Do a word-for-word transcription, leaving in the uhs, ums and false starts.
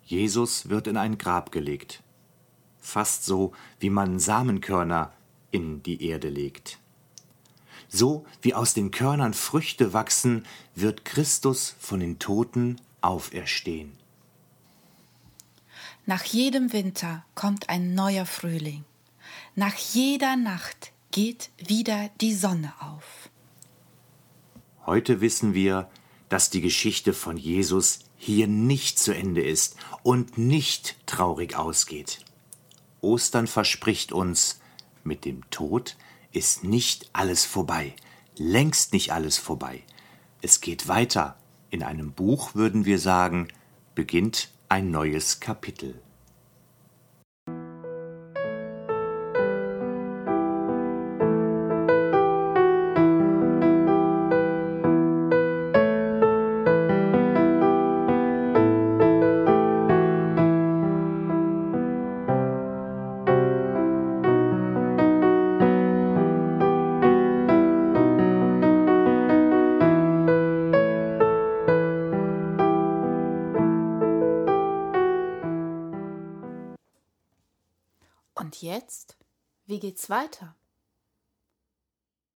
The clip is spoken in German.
Jesus wird in ein Grab gelegt. Fast so, wie man Samenkörner in die Erde legt. So wie aus den Körnern Früchte wachsen, wird Christus von den Toten auferstehen. Nach jedem Winter kommt ein neuer Frühling. Nach jeder Nacht geht wieder die Sonne auf. Heute wissen wir, dass die Geschichte von Jesus hier nicht zu Ende ist und nicht traurig ausgeht. Ostern verspricht uns, mit dem Tod ist nicht alles vorbei, längst nicht alles vorbei. Es geht weiter. In einem Buch, würden wir sagen, beginnt ein neues Kapitel. Und jetzt? Wie geht's weiter?